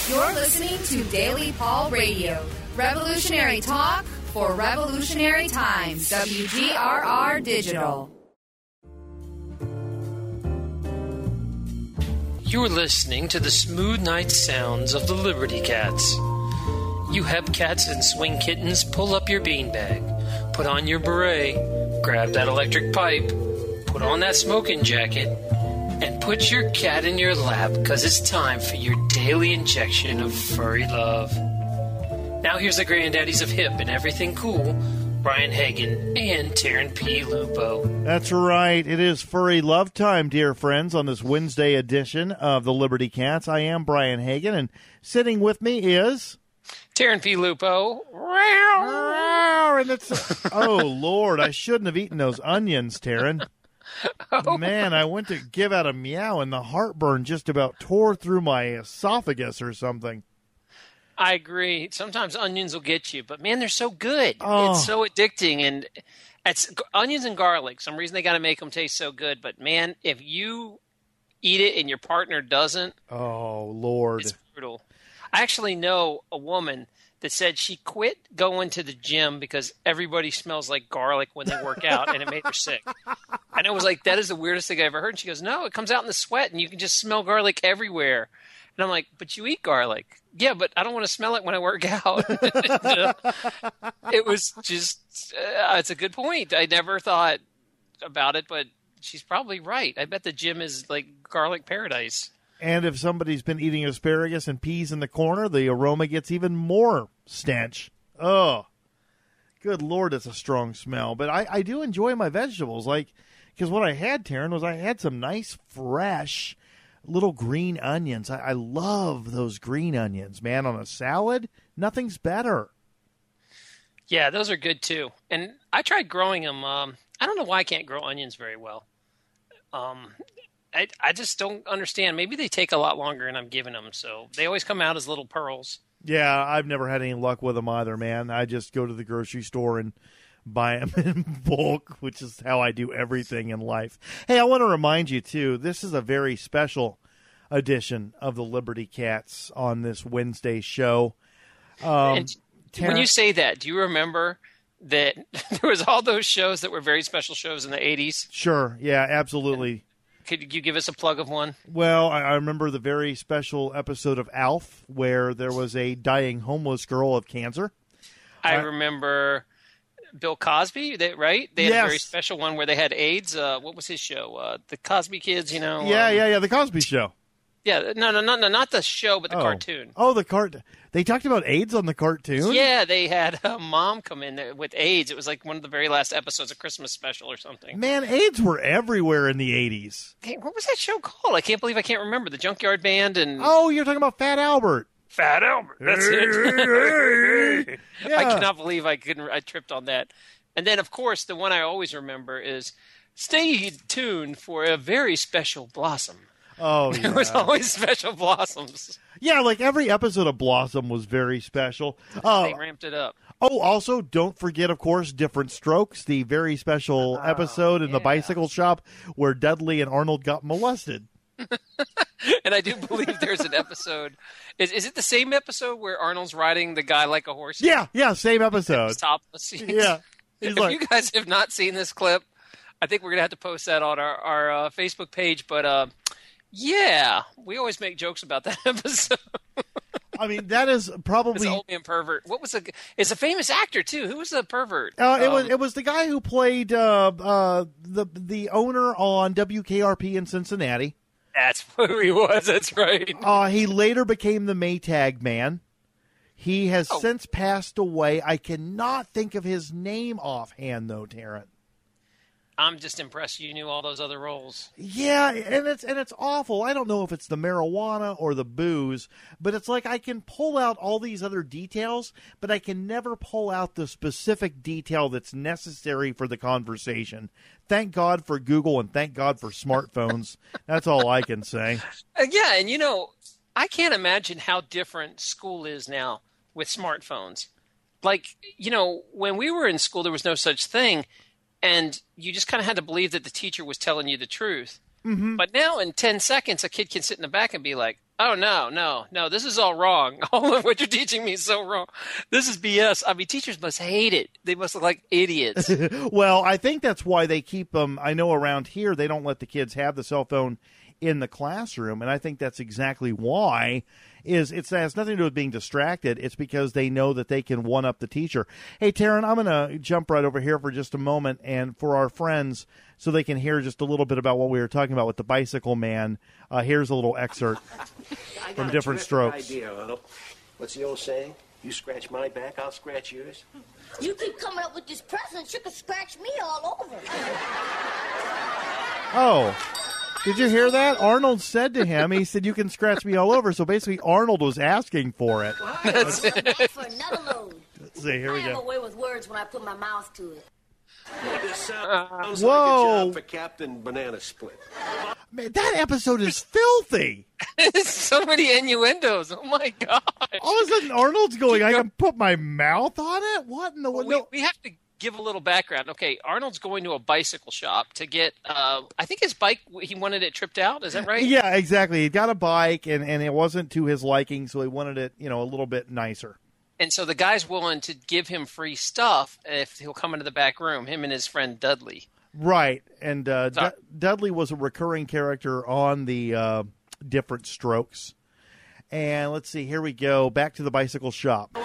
You're listening to Daily Paul Radio. Revolutionary talk for revolutionary times. WGRR Digital. You're listening to the smooth night sounds of the Liberty Cats. You hepcats and swing kittens, pull up your beanbag, put on your beret, grab that electric pipe, put on that smoking jacket, and put your cat in your lap, because it's time for your daily injection of furry love. Now here's the granddaddies of hip and everything cool, Brian Hagan and Taryn P. Lupo. That's right. It is furry love time, dear friends, on this Wednesday edition of the Liberty Cats. I am Brian Hagan, and sitting with me is... Taryn P. Lupo. And it's... Oh, Lord, I shouldn't have eaten those onions, Taryn. Oh. Man, I went to give out a meow, and the heartburn just about tore through my esophagus or something. I agree. Sometimes onions will get you, but man, they're so good. Oh. It's so addicting, and it's onions and garlic. Some reason they got to make them taste so good, but man, if you eat it and your partner doesn't, oh Lord, it's brutal. I actually know a woman that said she quit going to the gym because everybody smells like garlic when they work out, and it made her sick. And I was like, that is the weirdest thing I ever heard. And she goes, no, it comes out in the sweat, and you can just smell garlic everywhere. And I'm like, but you eat garlic. Yeah, but I don't want to smell it when I work out. It was just, it's a good point. I never thought about it, but she's probably right. I bet the gym is like garlic paradise. And if somebody's been eating asparagus and peas in the corner, the aroma gets even more stench. Oh, good Lord, it's a strong smell. But I do enjoy my vegetables, because what I had, Taryn, was I had some nice, fresh little green onions. I love those green onions, man. On a salad, nothing's better. Yeah, those are good too. And I tried growing them. I don't know why I can't grow onions very well. I just don't understand. Maybe they take a lot longer than I'm giving them, so they always come out as little pearls. Yeah, I've never had any luck with them either, man. I just go to the grocery store and buy them in bulk, which is how I do everything in life. Hey, I want to remind you, too, this is a very special edition of the Liberty Cats on this Wednesday show. And when you say that, do you remember that there was all those shows that were very special shows in the 80s? Sure, yeah, absolutely. Could you give us a plug of one? Well, I remember the very special episode of Alf where there was a dying homeless girl of cancer. I remember Bill Cosby, right? They had a very special one where they had AIDS. What was his show? The Cosby Kids, you know? Yeah, The Cosby Show. Yeah, no, not the show, but the cartoon. Oh, the cartoon. They talked about AIDS on the cartoon? Yeah, they had a mom come in there with AIDS. It was like one of the very last episodes of Christmas special or something. Man, AIDS were everywhere in the 80s. Hey, what was that show called? I can't believe I can't remember. The Junkyard Band and... Oh, you're talking about Fat Albert. Fat Albert. That's it. Yeah. I cannot believe I tripped on that. And then, of course, the one I always remember is stay tuned for a very special Blossom. Oh, yeah. There was always special Blossoms. Yeah, like every episode of Blossom was very special. They ramped it up. Oh, also, don't forget, of course, Different Strokes, the very special episode in the bicycle shop where Dudley and Arnold got molested. And I do believe there's an episode. Is it the same episode where Arnold's riding the guy like a horse? Yeah, same episode. Topless. Yeah. If you guys have not seen this clip, I think we're going to have to post that on our Facebook page. But, yeah, we always make jokes about that episode. I mean, that is probably... This old man pervert. It's a famous actor, too. Who was the pervert? It was the guy who played the owner on WKRP in Cincinnati. That's who he was. That's right. He later became the Maytag Man. He has since passed away. I cannot think of his name offhand, though, Taryn. I'm just impressed you knew all those other roles. Yeah, and it's awful. I don't know if it's the marijuana or the booze, but it's like I can pull out all these other details, but I can never pull out the specific detail that's necessary for the conversation. Thank God for Google and thank God for smartphones. That's all I can say. Yeah, and I can't imagine how different school is now with smartphones. Like, when we were in school, there was no such thing. And you just kind of had to believe that the teacher was telling you the truth. Mm-hmm. But now in 10 seconds, a kid can sit in the back and be like, Oh, no. This is all wrong. All of what you're teaching me is so wrong. This is BS. I mean, teachers must hate it. They must look like idiots. Well, I think that's why they keep them. I know around here they don't let the kids have the cell phone in the classroom, and I think that's exactly why. It has nothing to do with being distracted. It's because they know that they can one-up the teacher. Hey, Taryn, I'm going to jump right over here for just a moment, and for our friends, so they can hear just a little bit about what we were talking about with the Bicycle Man, here's a little excerpt from Different Strokes. Idea, Arnold. What's the old saying? You scratch my back, I'll scratch yours. You keep coming up with this present, you could scratch me all over. Oh. Did you hear that? Arnold said to him, he said, you can scratch me all over. So basically, Arnold was asking for it. That's for another load. Let's see, here we I have a go. way with words when I put my mouth to it. This sounds Whoa. like a job for Captain Banana Split. Man, that episode is filthy. So many innuendos. Oh, my God. All of a sudden, Arnold's going, I can put my mouth on it? What in the world? Well, we have to give a little background. Okay, Arnold's going to a bicycle shop to get, I think his bike, he wanted it tripped out. Is that right? Yeah, exactly. He got a bike, and it wasn't to his liking, so he wanted it, a little bit nicer. And so the guy's willing to give him free stuff if he'll come into the back room, him and his friend Dudley. Right, and Dudley was a recurring character on the Different Strokes. And let's see, here we go, back to the bicycle shop.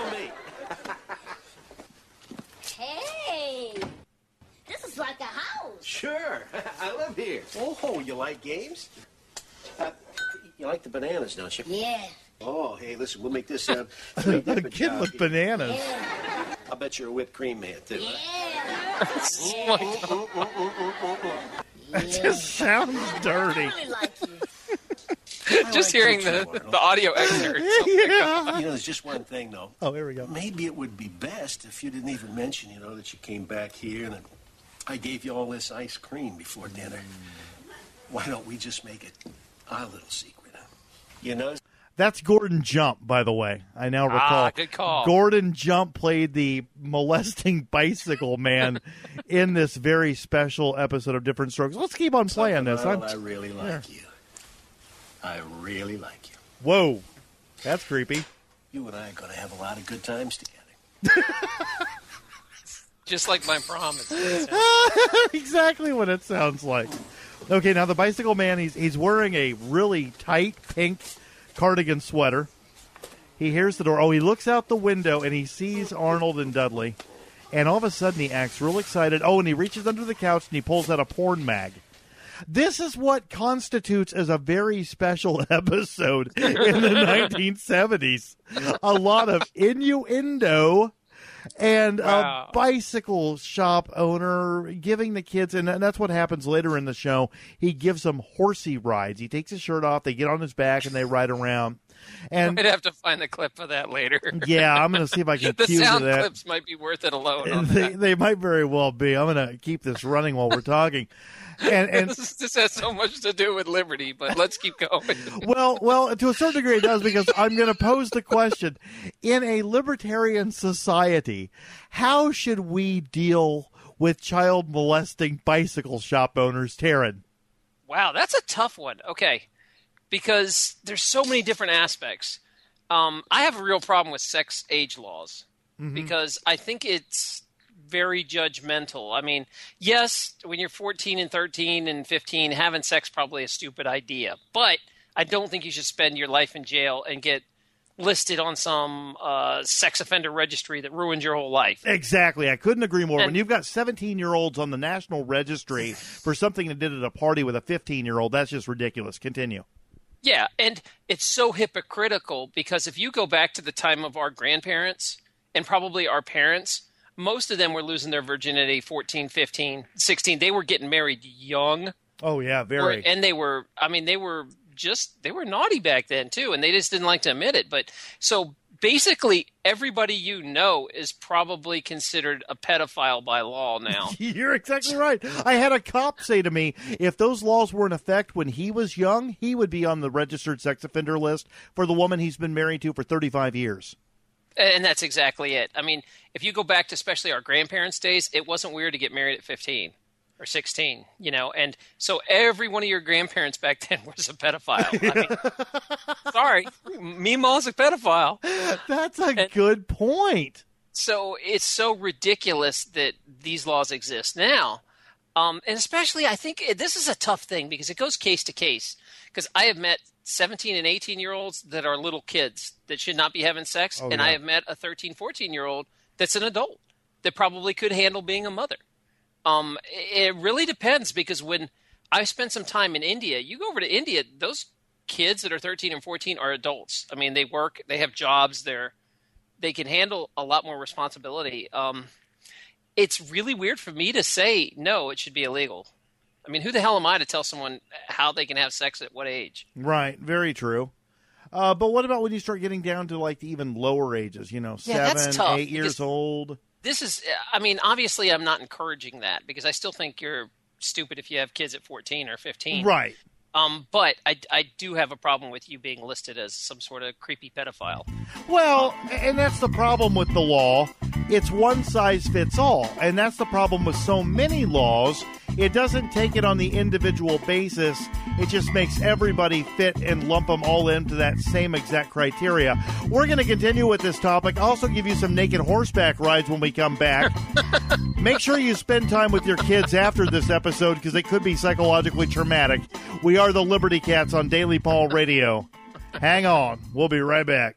Hey, this is like a house. Sure, I live here. Oh, you like games? You like the bananas, don't you? Yeah. Oh, hey, listen, we'll make this sound three A different kid jobs. with bananas. Yeah. I'll bet you're a whipped cream man, too. Yeah. It just sounds dirty. I really like you. Just like hearing you too, the audio excerpts. Yeah. There's just one thing, though. Oh, here we go. Maybe it would be best if you didn't even mention, that you came back here and that I gave you all this ice cream before dinner. Why don't we just make it our little secret? That's Gordon Jump, by the way. I now recall. Good call. Gordon Jump played the molesting bicycle man in this very special episode of Different Strokes. Let's keep on playing this. I really like you. I really like you. Whoa. That's creepy. You and I are going to have a lot of good times together. Just like my promise. Exactly what it sounds like. Okay, now the bicycle man, he's wearing a really tight pink cardigan sweater. He hears the door. Oh, he looks out the window and he sees Arnold and Dudley. And all of a sudden he acts real excited. Oh, and he reaches under the couch and he pulls out a porn mag. This is what constitutes as a very special episode in the 1970s. A lot of innuendo and wow. A bicycle shop owner giving the kids, and that's what happens later in the show. He gives them horsey rides. He takes his shirt off, they get on his back, and they ride around. And I'd have to find the clip of that later. Yeah, I'm going to see if I can the cue sound to that. clips might be worth it alone. On that. They might very well be. I'm going to keep this running while we're talking. And this has so much to do with liberty, but let's keep going. well, to a certain degree it does, because I'm going to pose the question: in a libertarian society, how should we deal with child molesting bicycle shop owners, Taryn? Wow, that's a tough one. Okay, because there's so many different aspects. I have a real problem with sex age laws because I think it's very judgmental. I mean, yes, when you're 14 and 13 and 15, having sex probably a stupid idea. But I don't think you should spend your life in jail and get listed on some sex offender registry that ruins your whole life. Exactly. I couldn't agree more. And when you've got 17-year-olds on the national registry for something they did at a party with a 15-year-old, that's just ridiculous. Continue. Yeah, and it's so hypocritical because if you go back to the time of our grandparents and probably our parents, most of them were losing their virginity 14, 15, 16. They were getting married young. Oh, yeah, very. And they were naughty back then, too, and they just didn't like to admit it. But so basically everybody you know is probably considered a pedophile by law now. You're exactly right. I had a cop say to me, if those laws were in effect when he was young, he would be on the registered sex offender list for the woman he's been married to for 35 years. And that's exactly it. I mean, if you go back to especially our grandparents' days, it wasn't weird to get married at 15 or 16, and so every one of your grandparents back then was a pedophile. I mean, Sorry, Meemaw's a pedophile. That's a good point. So it's so ridiculous that these laws exist now. And especially, I think this is a tough thing because it goes case to case. Because I have met 17 and 18-year-olds that are little kids that should not be having sex. And I have met a 13, 14-year-old that's an adult that probably could handle being a mother. It really depends because when I spent some time in India, you go over to India, those kids that are 13 and 14 are adults. I mean, they work, they have jobs, they can handle a lot more responsibility. It's really weird for me to say, no, it should be illegal. I mean, who the hell am I to tell someone how they can have sex at what age? Right. Very true. But what about when you start getting down to like the even lower ages, 7, 8 years old? This is, I mean, obviously I'm not encouraging that because I still think you're stupid if you have kids at 14 or 15. Right. But I do have a problem with you being listed as some sort of creepy pedophile. Well, and that's the problem with the law. It's one size fits all. And that's the problem with so many laws. It doesn't take it on the individual basis. It just makes everybody fit and lump them all into that same exact criteria. We're going to continue with this topic. I'll also give you some naked horseback rides when we come back. Make sure you spend time with your kids after this episode because it could be psychologically traumatic. We are the Liberty Cats on Daily Paul Radio. Hang on. We'll be right back.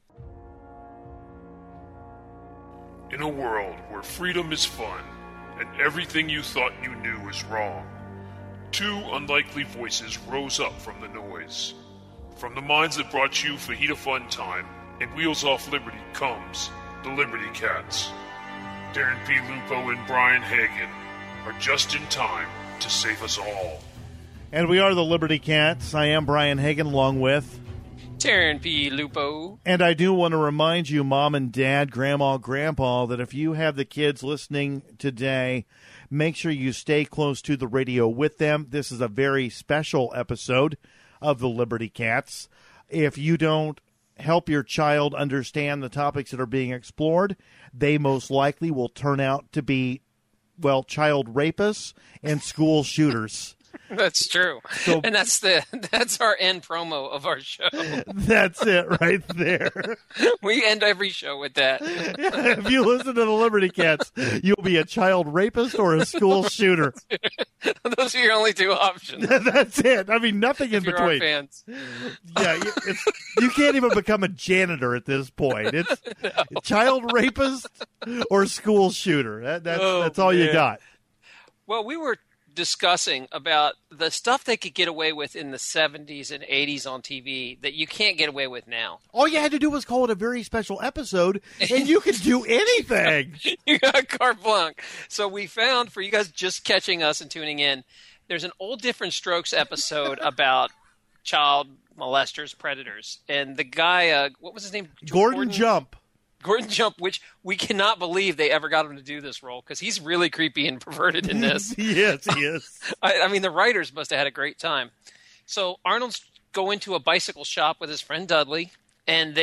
In a world where freedom is fun and everything you thought you knew is wrong, two unlikely voices rose up from the noise. From the minds that brought you Fajita Fun Time and Wheels Off Liberty comes the Liberty Cats. Darren P. Lupo and Brian Hagan are just in time to save us all. And we are the Liberty Cats. I am Brian Hagan along with Darren P. Lupo. And I do want to remind you, Mom and Dad, Grandma, Grandpa, that if you have the kids listening today, make sure you stay close to the radio with them. This is a very special episode of the Liberty Cats. If you don't help your child understand the topics that are being explored, they most likely will turn out to be, well, child rapists and school shooters. That's true. So, and that's our end promo of our show. That's it right there. We end every show with that. Yeah, if you listen to the Liberty Cats, you'll be a child rapist or a school shooter. Those are your only two options. That's it. I mean, nothing in between. You're our fans. Yeah, you can't even become a janitor at this point. It's child rapist or school shooter. That's all you got. Well, we were discussing about the stuff they could get away with in the 70s and 80s on TV that you can't get away with now. All you had to do was call it a very special episode, and you could do anything. You got carte blanche. So we found, for you guys just catching us and tuning in, there's an old Different Strokes episode about child molesters, predators. And the guy, what was his name? Gordon Jump, which we cannot believe they ever got him to do this role because he's really creepy and perverted in this. Yes, he is. I mean, the writers must have had a great time. So Arnold's going to a bicycle shop with his friend Dudley, and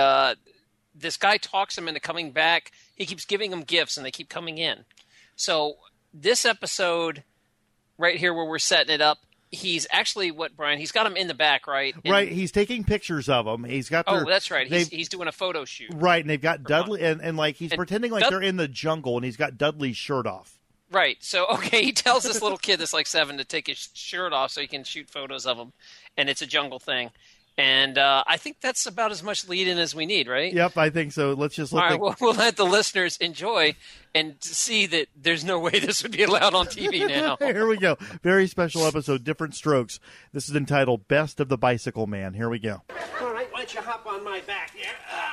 this guy talks him into coming back. He keeps giving them gifts, and they keep coming in. So this episode right here where we're setting it up, he's actually Brian? He's got him in the back, right? Right. He's taking pictures of them. He's got. That's right. He's doing a photo shoot. Right, and they've got Dudley, and like he's pretending like they're in the jungle, and he's got Dudley's shirt off. Right. So he tells this little kid that's like 7 to take his shirt off so he can shoot photos of him, and it's a jungle thing. And I think that's about as much lead-in as we need, right? Yep, I think so. Let's just let we'll let the listeners enjoy and see that there's no way this would be allowed on TV now. Here we go. Very special episode, Different Strokes. This is entitled Best of the Bicycle Man. Here we go. All right, why don't you hop on my back here?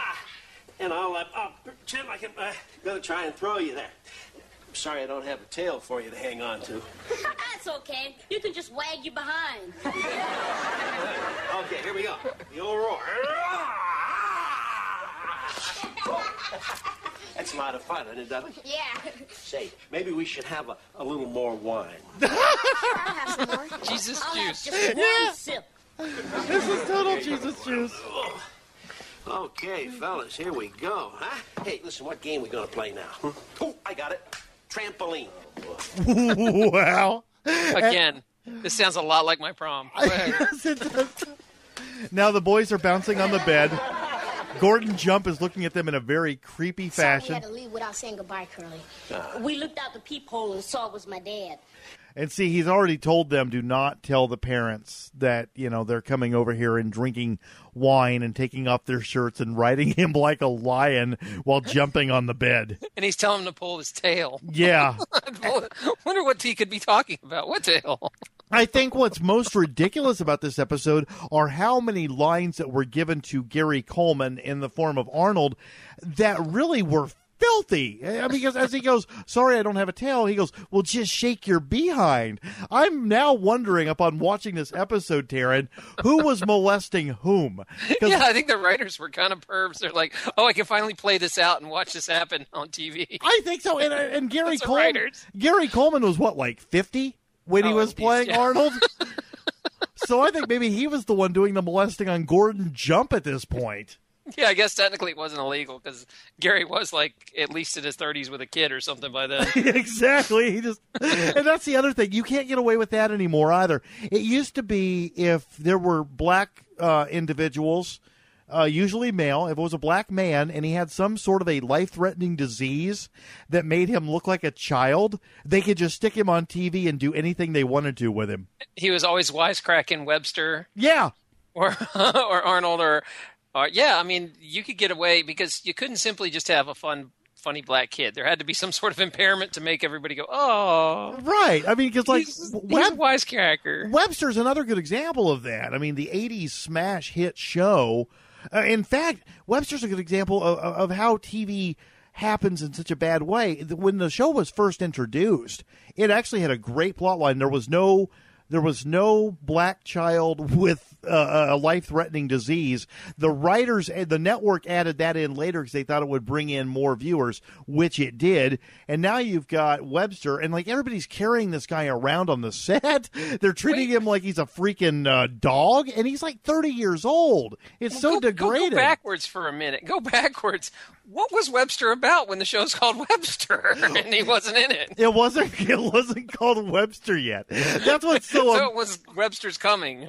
And I'll pretend like I'm going to try and throw you there. I'm sorry I don't have a tail for you to hang on to. That's okay. You can just wag your behind. Okay, here we go. The old roar. That's a lot of fun, isn't it, Dudley? Yeah. Say, maybe we should have a little more wine. I'll have some more. Jesus I'll juice. have just one sip. This is total Jesus juice. Okay, fellas, here we go. Huh? Hey, listen, what game we going to play now? Oh, I got it. Trampoline. Wow. Again, this sounds a lot like my prom. Yes, it does. Now the boys are bouncing on the bed. Gordon Jump is looking at them in a very creepy fashion. Sorry we had to leave without saying goodbye, Curly. We looked out the peephole and saw it was my dad. And see, he's already told them, do not tell the parents that, they're coming over here and drinking wine and taking off their shirts and riding him like a lion while jumping on the bed. And he's telling him to pull his tail. Yeah. I wonder what he could be talking about. What tail? I think what's most ridiculous about this episode are how many lines that were given to Gary Coleman in the form of Arnold that really were filthy. Because as he goes, sorry, I don't have a tail, he goes, well, just shake your behind. I'm now wondering, upon watching this episode, Taryn, who was molesting whom? Yeah, I think the writers were kind of pervs. They're like, oh, I can finally play this out and watch this happen on TV. I think so. And Gary Coleman was what, like 50 when he was playing Arnold? So I think maybe he was the one doing the molesting on Gordon Jump at this point. Yeah, I guess technically it wasn't illegal because Gary was like at least in his 30s with a kid or something by then. Exactly. And that's the other thing. You can't get away with that anymore either. It used to be if there were black individuals, usually male, if it was a black man and he had some sort of a life-threatening disease that made him look like a child, they could just stick him on TV and do anything they wanted to with him. He was always wisecracking Webster. Yeah. Or Arnold or... yeah, I mean, you could get away because you couldn't simply just have a funny black kid. There had to be some sort of impairment to make everybody go, oh. Right. I mean, because he's a wisecracker. Webster's another good example of that. I mean, the 80s smash hit show. In fact, Webster's a good example of how TV happens in such a bad way. When the show was first introduced, it actually had a great plot line. There was no black child with a life-threatening disease. The writers and the network added that in later because they thought it would bring in more viewers, which it did. And now you've got Webster, and like everybody's carrying this guy around on the set. They're treating him like he's a freaking dog, and he's like 30 years old. It's so degraded. Go backwards for a minute. Go backwards. What was Webster about when the show's called Webster and he wasn't in it? It wasn't called Webster yet. That's what's so. So it was Webster's Coming.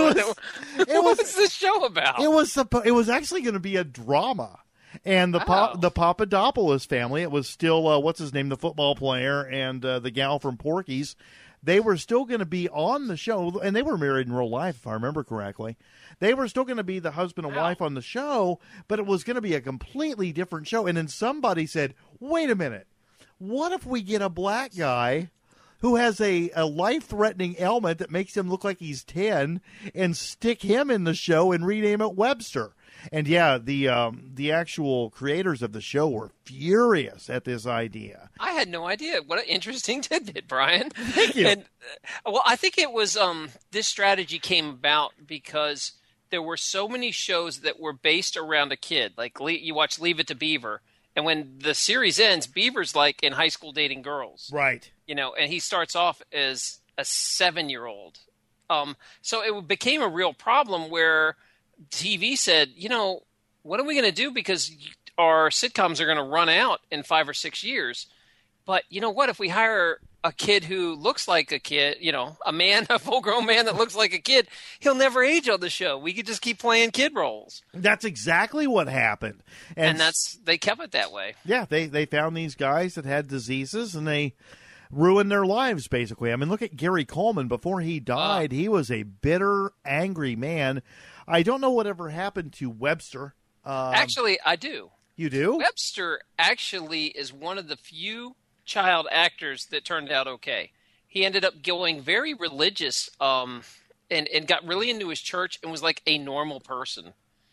What's this show about? It was actually going to be a drama, and the Papadopoulos family. It was still what's his name, the football player, and the gal from Porky's. They were still going to be on the show, and they were married in real life, if I remember correctly. They were still going to be the husband and wife on the show, but it was going to be a completely different show. And then somebody said, wait a minute, what if we get a black guy who has a life-threatening ailment that makes him look like he's 10 and stick him in the show and rename it Webster? And yeah, the actual creators of the show were furious at this idea. I had no idea. What an interesting tidbit, Brian. Thank you. And, well, I think it was this strategy came about because there were so many shows that were based around a kid. Like you watch Leave It to Beaver, and when the series ends, Beaver's like in high school dating girls. Right. And he starts off as a 7-year-old. So it became a real problem where TV said, what are we going to do? Because our sitcoms are going to run out in 5 or 6 years. But you know what? If we hire a kid who looks like a kid, a full-grown man that looks like a kid, he'll never age on the show. We could just keep playing kid roles. That's exactly what happened. And they kept it that way. Yeah, they found these guys that had diseases, and they ruined their lives, basically. I mean, look at Gary Coleman. Before he died, he was a bitter, angry man. I don't know whatever happened to Webster. Actually, I do. You do? Webster actually is one of the few child actors that turned out okay. He ended up going very religious and got really into his church and was like a normal person.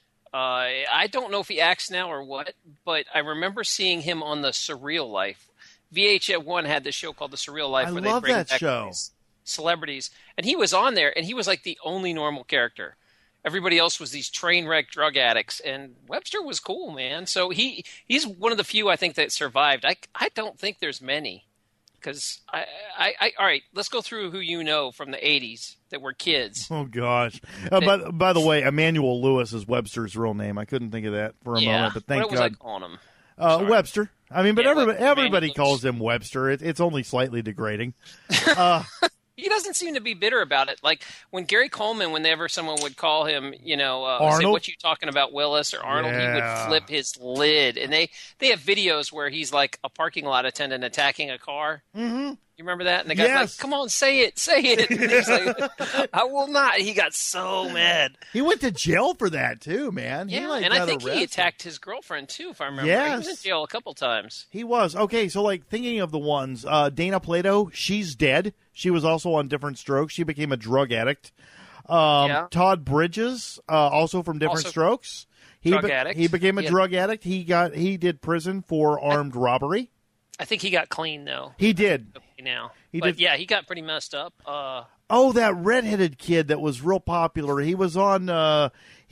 I don't know if he acts now or what, but I remember seeing him on The Surreal Life. VH1 had this show called The Surreal Life where they bring back these celebrities. And he was on there, and he was like the only normal character. Everybody else was these train wreck drug addicts, and Webster was cool, man. So he's one of the few I think that survived. I don't think there's many, because all right, let's go through who you know from the 80s that were kids. Oh gosh! By the way, Emmanuel Lewis is Webster's real name. I couldn't think of that for a moment, but thank God. What was I calling him? Webster. I mean, but everybody calls him Webster. It's only slightly degrading. He doesn't seem to be bitter about it. Like when Gary Coleman, whenever someone would call him, say, Arnold? what you talking about, Willis or Arnold, he would flip his lid. And they have videos where he's like a parking lot attendant attacking a car. Mm-hmm. You remember that? And the guy's like, come on, say it. And he's like, I will not. He got so mad. He went to jail for that, too, man. Yeah, and I think he attacked his girlfriend, too, if I remember. Yes. He was in jail a couple times. He was. Okay, so, thinking of the ones, Dana Plato, she's dead. She was also on Different Strokes. She became a drug addict. Todd Bridges, also from Different Strokes. Drug addict. He became a drug addict. He did prison for armed robbery. I think he got clean, though. He did. Now. He he got pretty messed up. That redheaded kid that was real popular. He was on a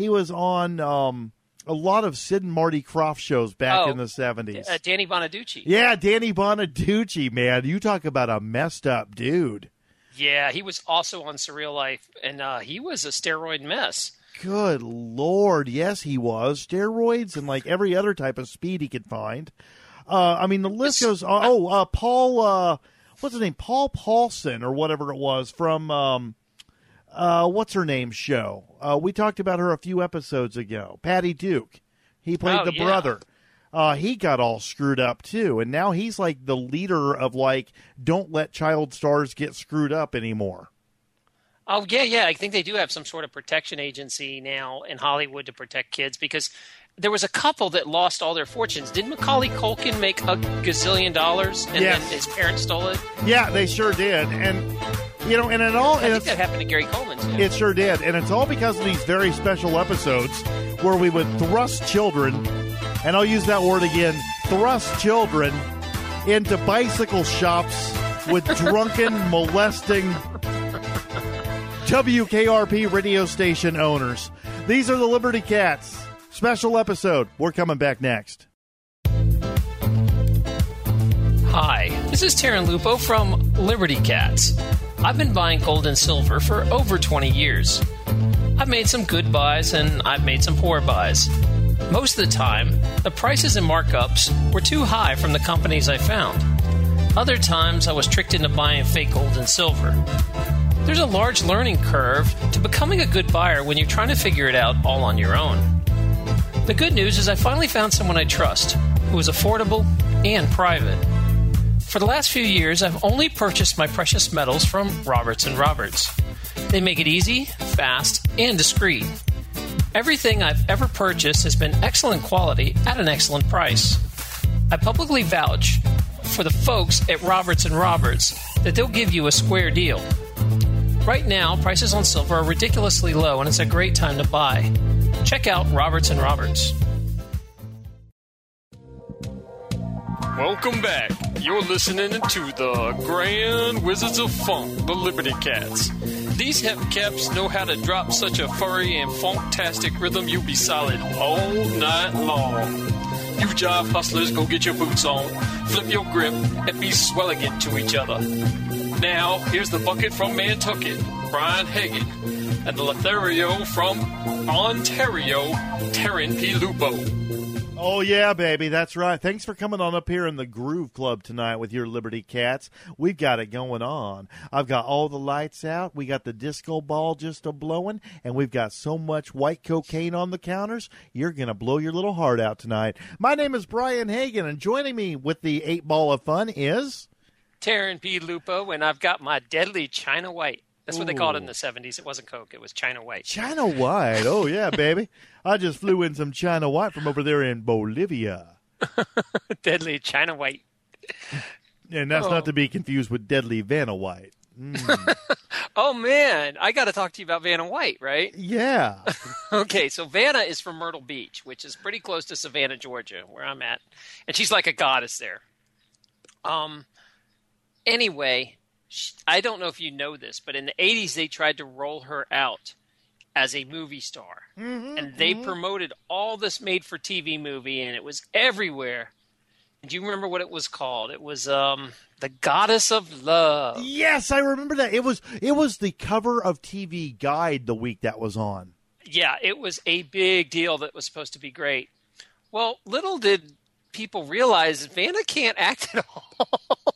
lot of Sid and Marty Krofft shows back in the 70s. Danny Bonaducci. Yeah, Danny Bonaducci, man. You talk about a messed up dude. Yeah, he was also on Surreal Life, and he was a steroid mess. Good Lord. Yes, he was. Steroids and every other type of speed he could find. The list goes. Paul. What's his name? Paul Paulson or whatever it was from. What's her name? Show. We talked about her a few episodes ago. Patty Duke. He played the brother. He got all screwed up too, and now he's like the leader of don't let child stars get screwed up anymore. Oh yeah. I think they do have some sort of protection agency now in Hollywood to protect kids because. There was a couple that lost all their fortunes. Did Macaulay Culkin make $1 gazillion and then his parents stole it? Yeah, they sure did. And, and it all... I think that happened to Gary Coleman, too. It sure did. And it's all because of these very special episodes where we would thrust children, and I'll use that word again, thrust children into bicycle shops with drunken, molesting WKRP radio station owners. These are the Liberty Cats. Special episode. We're coming back next. Hi, this is Taryn Lupo from Liberty Cats. I've been buying gold and silver for over 20 years. I've made some good buys and I've made some poor buys. Most of the time, the prices and markups were too high from the companies I found. Other times, I was tricked into buying fake gold and silver. There's a large learning curve to becoming a good buyer when you're trying to figure it out all on your own. The good news is I finally found someone I trust, who is affordable and private. For the last few years, I've only purchased my precious metals from Roberts & Roberts. They make it easy, fast, and discreet. Everything I've ever purchased has been excellent quality at an excellent price. I publicly vouch for the folks at Roberts & Roberts that they'll give you a square deal. Right now, prices on silver are ridiculously low, and it's a great time to buy. Check out Roberts & Roberts. Welcome back. You're listening to the Grand Wizards of Funk, the Liberty Cats. These hepcaps know how to drop such a furry and funktastic rhythm you'll be solid all night long. You jive hustlers, go get your boots on, flip your grip, and be swelligant to each other. Now, here's the bucket from Nantucket, Brian Hagan, and the Lothario from Ontario, Taryn P. Lupo. Oh, yeah, baby. That's right. Thanks for coming on up here in the Groove Club tonight with your Liberty Cats. We've got it going on. I've got all the lights out. We got the disco ball just a-blowing, and we've got so much white cocaine on the counters, you're going to blow your little heart out tonight. My name is Brian Hagan, and joining me with the 8 Ball of Fun is... Taryn P. Lupo, and I've got my deadly China White. That's what they called it in the 70s. It wasn't Coke. It was China White. China White. Oh, yeah, baby. I just flew in some China White from over there in Bolivia. Deadly China White. And that's not to be confused with Deadly Vanna White. Oh, man. I got to talk to you about Vanna White, right? Yeah. Okay, so Vanna is from Myrtle Beach, which is pretty close to Savannah, Georgia, where I'm at. And she's like a goddess there. Anyway... I don't know if you know this, but in the 80s, they tried to roll her out as a movie star. And they promoted all this made-for-TV movie, and it was everywhere. Do you remember what it was called? It was The Goddess of Love. Yes, I remember that. It was the cover of TV Guide the week that was on. Yeah, it was a big deal that was supposed to be great. Well, little did people realize Vanna can't act at all.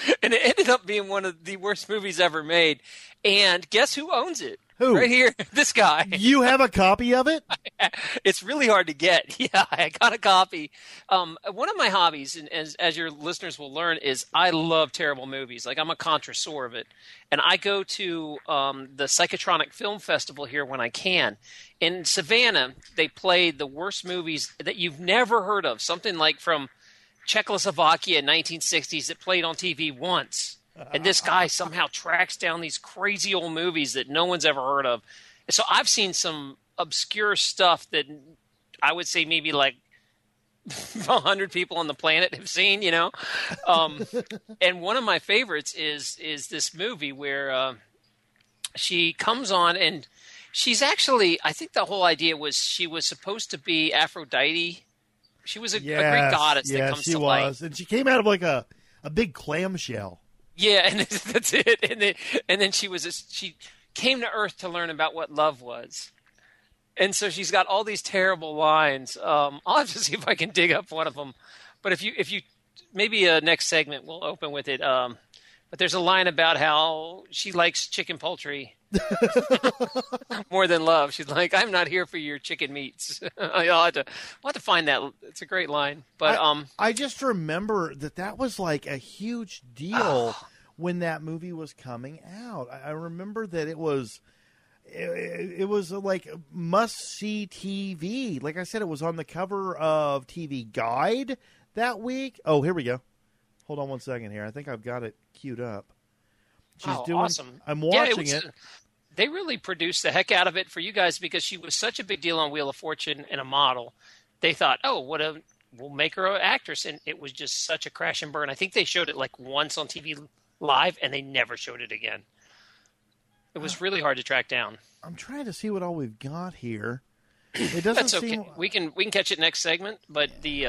And it ended up being one of the worst movies ever made. And guess who owns it? Who? Right here, this guy. You have a copy of it? It's really hard to get. Yeah, I got a copy. One of my hobbies, and as your listeners will learn, is I love terrible movies. Like, I'm a connoisseur of it. And I go to the Psychotronic Film Festival here when I can. In Savannah, they play the worst movies that you've never heard of. Something like from Czechoslovakia in 1960s that played on TV once. And this guy somehow tracks down these crazy old movies that no one's ever heard of. So I've seen some obscure stuff that I would say maybe like 100 people on the planet have seen, you know. And one of my favorites is this movie where she comes on and she's actually, I think the whole idea was she was supposed to be Aphrodite. She was a Greek goddess that comes to life. Yes, she was. And she came out of like a big clamshell. Yeah, and that's it. And then she came to Earth to learn about what love was. And so she's got all these terrible lines. I'll have to see if I can dig up one of them. But if you maybe next segment we'll open with it. But there's a line about how she likes chicken poultry more than love. She's like, I'm not here for your chicken meats. I'll have to find that. It's a great line. But I just remember that was like a huge deal when that movie was coming out. I remember that it was like must-see TV. Like I said, it was on the cover of TV Guide that week. Oh, here we go. Hold on one second here. I think I've got it queued up. She's doing awesome. I'm watching it. They really produced the heck out of it for you guys because she was such a big deal on Wheel of Fortune and a model. They thought, we'll make her an actress. And it was just such a crash and burn. I think they showed it like once on TV live and they never showed it again. It was really hard to track down. I'm trying to see what all we've got here. It doesn't That's okay. seem... We can catch it next segment, but the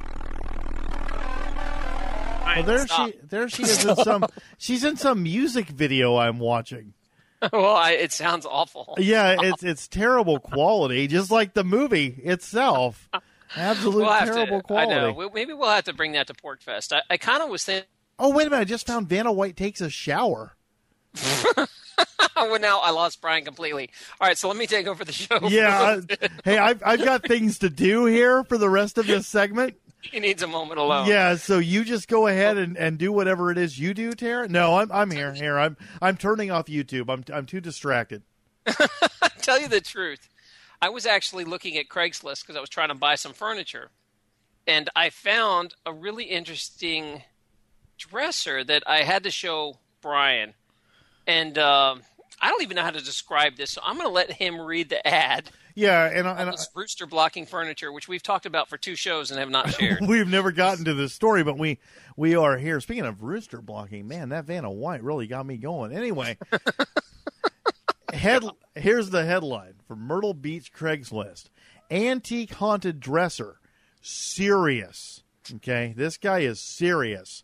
Well, there she is in some. She's in some music video I'm watching. Well, it sounds awful. Yeah, it's terrible quality, just like the movie itself. Absolute terrible quality. I know. Maybe we'll have to bring that to Porkfest. I kind of was thinking. Oh, wait a minute! I just found Vanna White takes a shower. Well, now I lost Brian completely. All right, so let me take over the show. Yeah. Hey, I've got things to do here for the rest of this segment. He needs a moment alone. Yeah, so you just go ahead and do whatever it is you do, Tara. No, I'm here. I'm turning off YouTube. I'm too distracted. Tell you the truth, I was actually looking at Craigslist because I was trying to buy some furniture, and I found a really interesting dresser that I had to show Brian, and I don't even know how to describe this, so I'm going to let him read the ad. Yeah, and this rooster blocking furniture, which we've talked about for 2 shows and have not shared. We've never gotten to this story, but we are here. Speaking of rooster blocking, man, that Vanna White really got me going. Anyway, here's the headline from Myrtle Beach Craigslist. Antique haunted dresser. Serious. Okay, this guy is serious.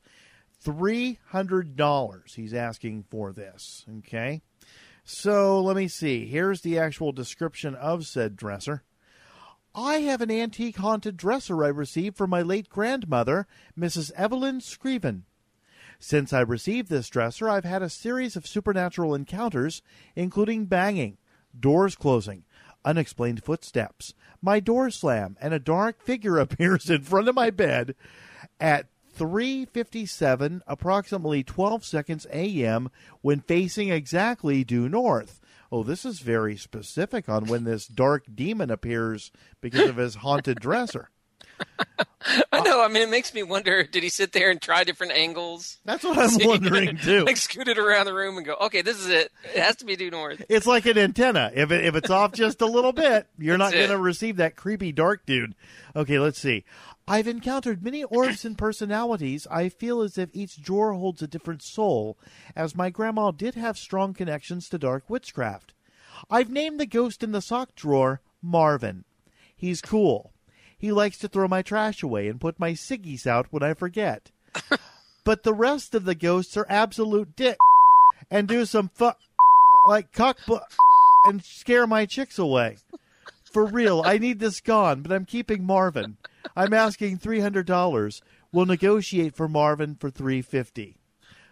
$300 he's asking for this. Okay. So let me see. Here's the actual description of said dresser. I have an antique haunted dresser I received from my late grandmother, Mrs. Evelyn Screven. Since I received this dresser, I've had a series of supernatural encounters, including banging, doors closing, unexplained footsteps, my door slam, and a dark figure appears in front of my bed at 3:57, approximately 12 seconds a.m. when facing exactly due north. Oh, this is very specific on when this dark demon appears because of his haunted dresser. I know. I mean, it makes me wonder, did he sit there and try different angles? That's what I'm wondering, too. Like, scoot it around the room and go, okay, this is it. It has to be due north. It's like an antenna. If it's off just a little bit, you're not going to receive that creepy dark dude. Okay, let's see. I've encountered many orbs and personalities. I feel as if each drawer holds a different soul, as my grandma did have strong connections to dark witchcraft. I've named the ghost in the sock drawer Marvin. He's cool. He likes to throw my trash away and put my ciggies out when I forget. But the rest of the ghosts are absolute dick and do some like cock and scare my chicks away. For real, I need this gone, but I'm keeping Marvin. I'm asking $300. We'll negotiate for Marvin for $350.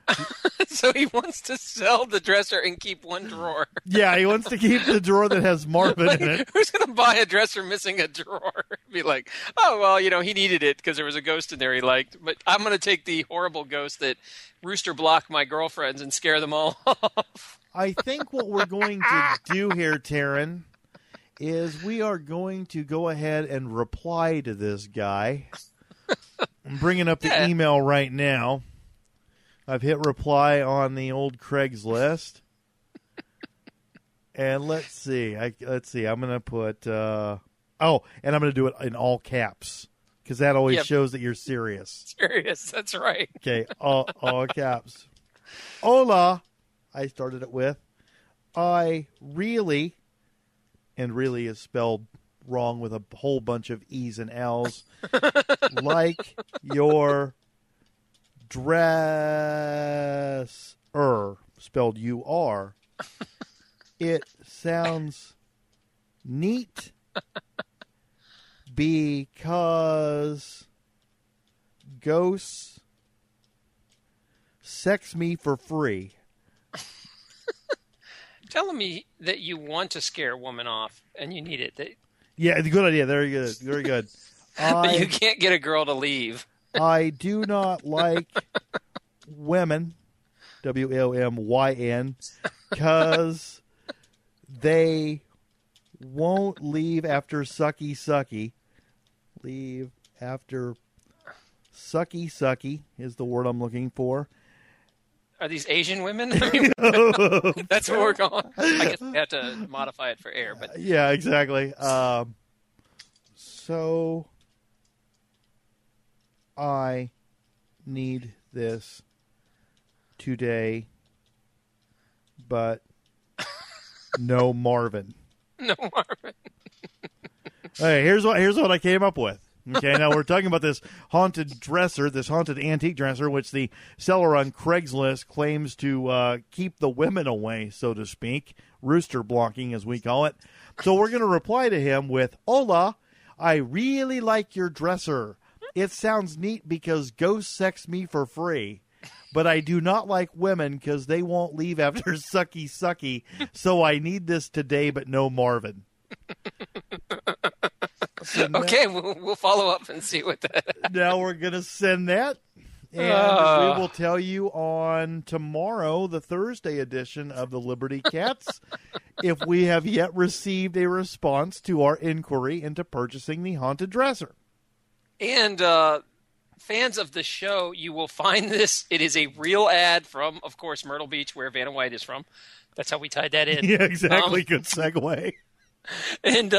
So he wants to sell the dresser and keep one drawer. Yeah, he wants to keep the drawer that has Marvin in it. Who's going to buy a dresser missing a drawer? Be like, oh, well, he needed it because there was a ghost in there he liked. But I'm going to take the horrible ghost that Rooster blocked my girlfriends and scare them all off. I think what we're going to do here, Taryn, is we are going to go ahead and reply to this guy. I'm bringing up the email right now. I've hit reply on the old Craigslist. And let's see. I'm going to put... and I'm going to do it in all caps. Because that always shows that you're serious. Serious, that's right. Okay, all caps. Hola, I started it with. I really, and really is spelled wrong with a whole bunch of E's and L's, like your dresser, spelled U-R. It sounds neat because ghosts sex me for free. Telling me that you want to scare a woman off and you need it. Yeah, it's a good idea. Very good. Very good. But you can't get a girl to leave. I do not like women, WOMYN, because they won't leave after sucky. Leave after sucky is the word I'm looking for. Are these Asian women? That's what we're going. I guess we have to modify it for air, but yeah, exactly. So I need this today, but no Marvin. No Marvin. Hey, here's what I came up with. Okay, now we're talking about this haunted dresser, this haunted antique dresser, which the seller on Craigslist claims to keep the women away, so to speak, rooster blocking as we call it. So we're going to reply to him with, Hola, I really like your dresser. It sounds neat because ghosts sex me for free. But I do not like women because they won't leave after sucky, so I need this today, but no Marvin. So okay, we'll follow up and see what that. Now we're going to send that, and we will tell you on tomorrow, the Thursday edition of the Liberty Cats, if we have yet received a response to our inquiry into purchasing the haunted dresser. And fans of the show, you will find this. It is a real ad from, of course, Myrtle Beach, where Vanna White is from. That's how we tied that in. Yeah, exactly. Good segue. And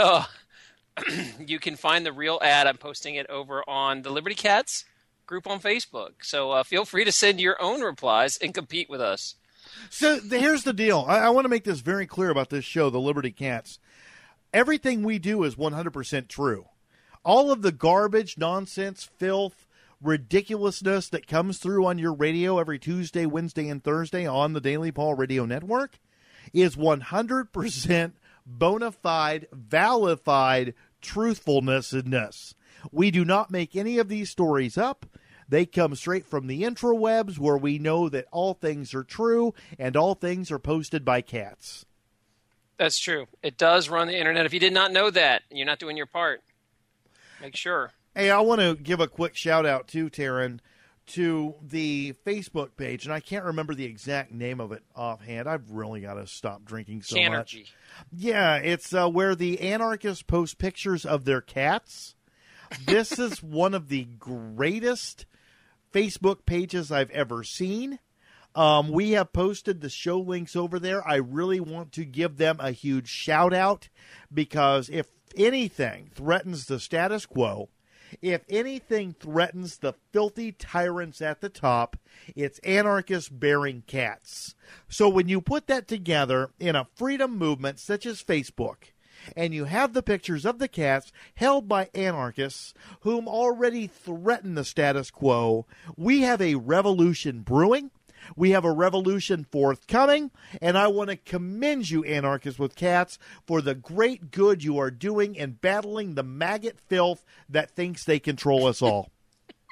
you can find the real ad. I'm posting it over on the Liberty Cats group on Facebook. So feel free to send your own replies and compete with us. So here's the deal. I want to make this very clear about this show, the Liberty Cats. Everything we do is 100% true. All of the garbage, nonsense, filth, ridiculousness that comes through on your radio every Tuesday, Wednesday, and Thursday on the Daily Paul Radio Network is 100% bona fide, validified truthfulness in this. We do not make any of these stories up. They come straight from the intrawebs, where we know that all things are true and all things are posted by cats. That's true. It does run the internet. If you did not know that, you're not doing your part. Make sure. Hey, I want to give a quick shout out too, Taryn, to the Facebook page, and I can't remember the exact name of it offhand. I've really got to stop drinking so much. Yeah, it's where the anarchists post pictures of their cats. This is one of the greatest Facebook pages I've ever seen. We have posted the show links over there. I really want to give them a huge shout out, because if anything threatens the status quo, if anything threatens the filthy tyrants at the top, it's anarchists bearing cats. So when you put that together in a freedom movement such as Facebook, and you have the pictures of the cats held by anarchists whom already threaten the status quo, we have a revolution brewing. We have a revolution forthcoming, and I want to commend you, anarchists with cats, for the great good you are doing in battling the maggot filth that thinks they control us all.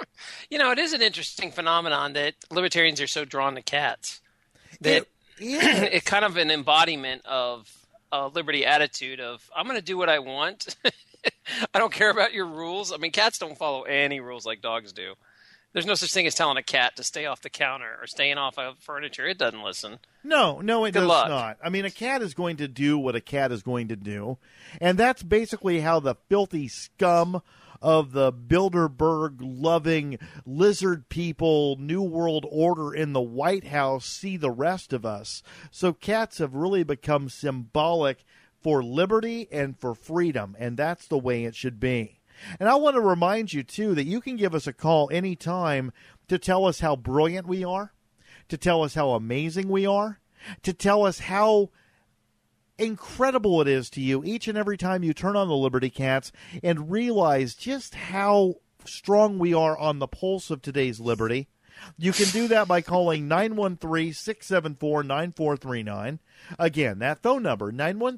It is an interesting phenomenon that libertarians are so drawn to cats. That it's kind of an embodiment of a liberty attitude of, I'm going to do what I want. I don't care about your rules. I mean, cats don't follow any rules like dogs do. There's no such thing as telling a cat to stay off the counter or staying off of furniture. It doesn't listen. No, it does luck. not. I mean, a cat is going to do what a cat is going to do, and that's basically how the filthy scum of the Bilderberg-loving lizard people, New World Order in the White House see the rest of us. So cats have really become symbolic for liberty and for freedom, and that's the way it should be. And I want to remind you, too, that you can give us a call anytime to tell us how brilliant we are, to tell us how amazing we are, to tell us how incredible it is to you each and every time you turn on the Liberty Cats and realize just how strong we are on the pulse of today's liberty. You can do that by calling 913-674-9439. Again, that phone number,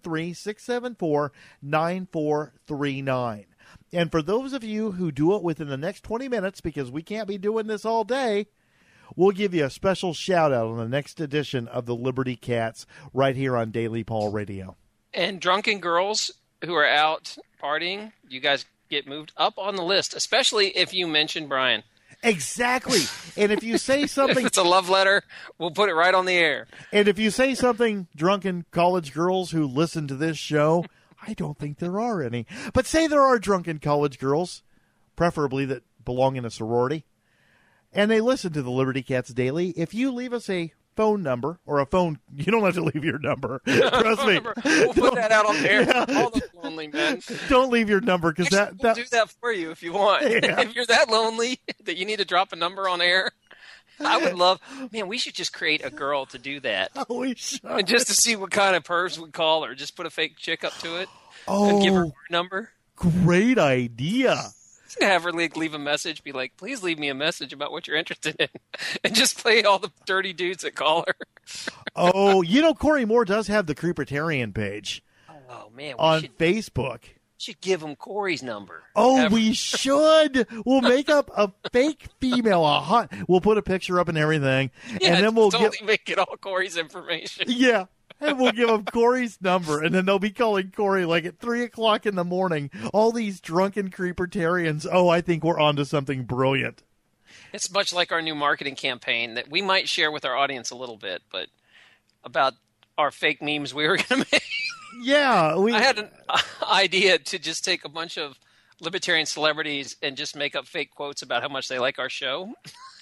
913-674-9439. And for those of you who do it within the next 20 minutes, because we can't be doing this all day, we'll give you a special shout-out on the next edition of the Liberty Cats right here on Daily Paul Radio. And drunken girls who are out partying, you guys get moved up on the list, especially if you mention Brian. Exactly. And if you say something... If it's a love letter, we'll put it right on the air. And if you say something, drunken college girls who listen to this show... I don't think there are any. But say there are drunken college girls, preferably that belong in a sorority, and they listen to the Liberty Cats Daily. If you leave us a phone number or a phone, you don't have to leave your number. Trust me. We'll put that out on there. Yeah. All the lonely men. Don't leave your number because we'll do that for you if you want. Yeah. If you're that lonely that you need to drop a number on air, I would love. Man, we should just create a girl to do that. Oh, we should. And just to see what kind of pervs would call her. Just put a fake chick up to it. Oh, and give her our number. Great idea. Have her leave a message. Be like, please leave me a message about what you're interested in, and just play all the dirty dudes that call her. Oh, Corey Moore does have the Creepertarian page. Oh man, on Facebook. Should give him Corey's number. Oh, we should. We'll make up a fake female, we'll put a picture up and everything, yeah, and then we'll make it all Corey's information. Yeah, and we'll give them Corey's number, and then they'll be calling Corey like at 3:00 in the morning. All these drunken Creepertarians. Oh, I think we're onto something brilliant. It's much like our new marketing campaign that we might share with our audience a little bit, but about our fake memes we were going to make. Yeah. I had an idea to just take a bunch of libertarian celebrities and just make up fake quotes about how much they like our show.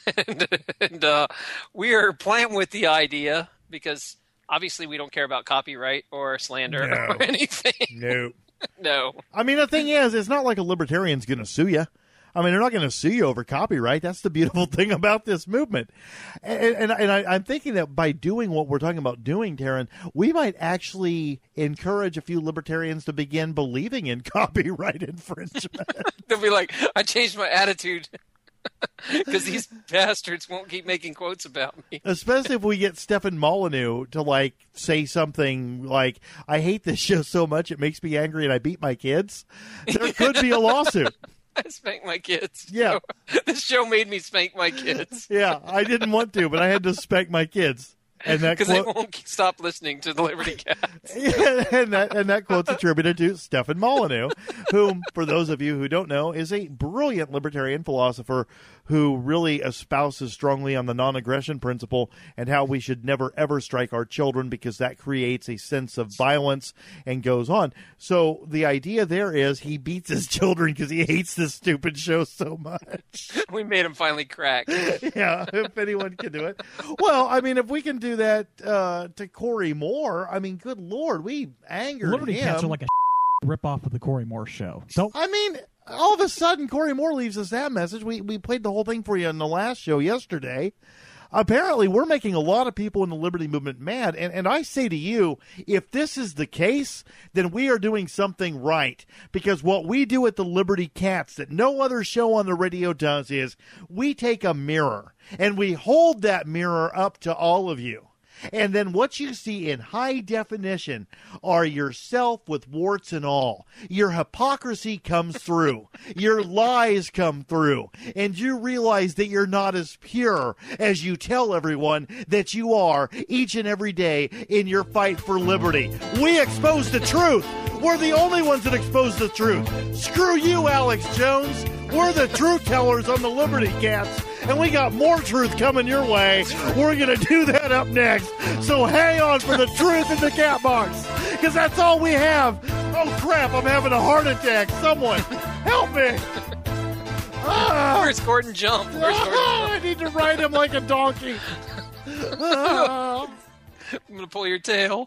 and we are playing with the idea because obviously we don't care about copyright or slander or anything. No. No. I mean, the thing is, it's not like a libertarian's going to sue you. I mean, they're not going to sue you over copyright. That's the beautiful thing about this movement. And I'm thinking that by doing what we're talking about doing, Taryn, we might actually encourage a few libertarians to begin believing in copyright infringement. They'll be like, I changed my attitude because these bastards won't keep making quotes about me. Especially if we get Stefan Molyneux to, say something like, I hate this show so much it makes me angry and I beat my kids. There could be a lawsuit. I spank my kids. Yeah. This show made me spank my kids. Yeah, I didn't want to, but I had to spank my kids. Because they won't stop listening to the Liberty Cats. Yeah, and that quote's attributed to Stefan Molyneux, whom, for those of you who don't know, is a brilliant libertarian philosopher who really espouses strongly on the non-aggression principle and how we should never, ever strike our children because that creates a sense of violence and goes on. So the idea there is he beats his children because he hates this stupid show so much. We made him finally crack. Yeah, if anyone can do it. Well, I mean, if we can do that to Corey Moore, I mean, good Lord, we angered Liberty him. Cats are like a ripoff of the Corey Moore show. I mean, all of a sudden, Corey Moore leaves us that message. We played the whole thing for you in the last show yesterday. Apparently, we're making a lot of people in the Liberty Movement mad. And I say to you, if this is the case, then we are doing something right. Because what we do at the Liberty Cats that no other show on the radio does is we take a mirror and we hold that mirror up to all of you. And then what you see in high definition are yourself with warts and all. Your hypocrisy comes through. Your lies come through. And you realize that you're not as pure as you tell everyone that you are each and every day in your fight for liberty. We expose the truth. We're the only ones that expose the truth. Screw you, Alex Jones. We're the truth tellers on the Liberty Cats, and we got more truth coming your way. We're going to do that up next. So hang on for the truth in the cat box, because that's all we have. Oh, crap, I'm having a heart attack. Someone, help me. Where's Gordon Jump? I need to ride him like a donkey. I'm going to pull your tail.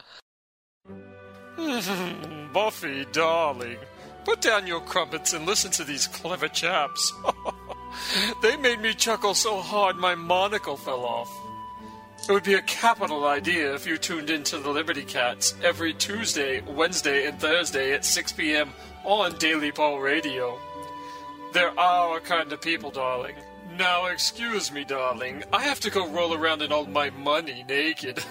Buffy, darling, put down your crumpets and listen to these clever chaps. They made me chuckle so hard my monocle fell off. It would be a capital idea if you tuned into the Liberty Cats every Tuesday, Wednesday, and Thursday at 6 p.m. on Daily Paul Radio. They're our kind of people, darling. Now, excuse me, darling. I have to go roll around in all my money naked.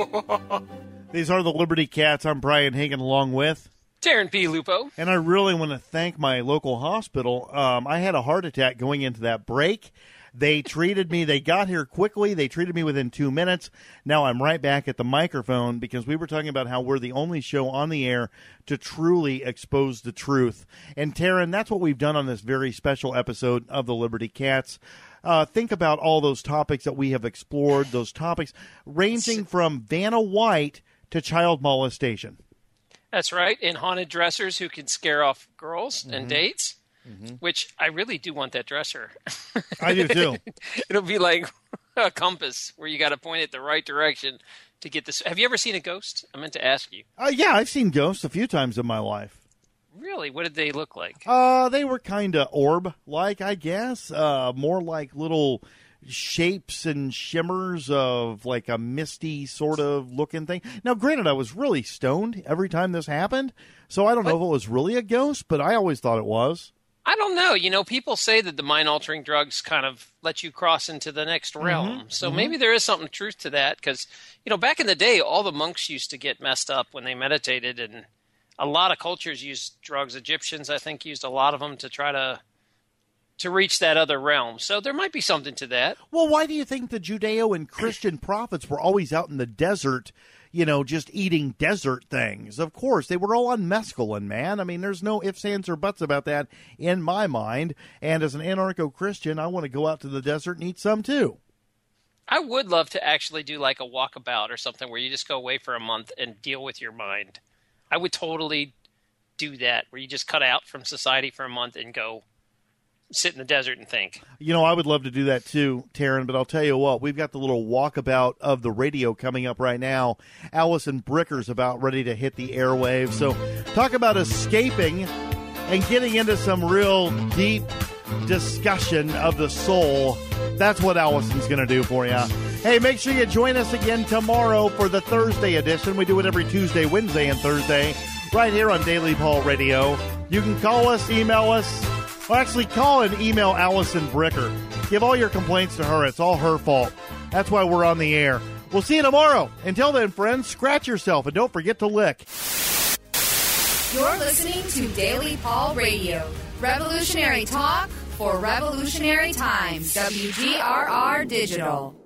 These are the Liberty Cats. I'm Brian Hagan along with Taryn P. Lupo. And I really want to thank my local hospital. I had a heart attack going into that break. They treated me. They got here quickly. They treated me within 2 minutes. Now I'm right back at the microphone because we were talking about how we're the only show on the air to truly expose the truth. And, Taryn, that's what we've done on this very special episode of the Liberty Cats. Think about all those topics that we have explored, those topics ranging from Vanna White to child molestation. That's right, and haunted dressers who can scare off girls and dates, which I really do want that dresser. I do too. It'll be like a compass where you got to point it the right direction to get this. Have you ever seen a ghost? I meant to ask you. Yeah, I've seen ghosts a few times in my life. Really? What did they look like? They were kind of orb-like, I guess. More like little shapes and shimmers of like a misty sort of looking thing. Now, granted, I was really stoned every time this happened, so I don't know if it was really a ghost, but I always thought it was. I don't know. You know, people say that the mind-altering drugs kind of let you cross into the next realm. So maybe there is something truth to that because, you know, back in the day, all the monks used to get messed up when they meditated, and a lot of cultures used drugs. Egyptians, I think, used a lot of them to try to reach that other realm. So there might be something to that. Well, why do you think the Judeo and Christian prophets were always out in the desert, you know, just eating desert things? Of course, they were all on mescaline, man. I mean, there's no ifs, ands, or buts about that in my mind. And as an anarcho-Christian, I want to go out to the desert and eat some too. I would love to actually do like a walkabout or something where you just go away for a month and deal with your mind. I would totally do that, where you just cut out from society for a month and go sit in the desert and think. You know, I would love to do that too, Taryn, but I'll tell you what, we've got the little walkabout of the radio coming up right now. Allison Bricker's about ready to hit the airwaves. So talk about escaping and getting into some real deep discussion of the soul. That's what Allison's going to do for you. Hey, make sure you join us again tomorrow for the Thursday edition. We do it every Tuesday, Wednesday, and Thursday right here on Daily Paul Radio. You can call us, email us, or actually call and email Allison Bricker. Give all your complaints to her. It's all her fault. That's why we're on the air. We'll see you tomorrow. Until then, friends, scratch yourself and don't forget to lick. You're listening to Daily Paul Radio. Revolutionary talk for revolutionary times. WGRR Digital.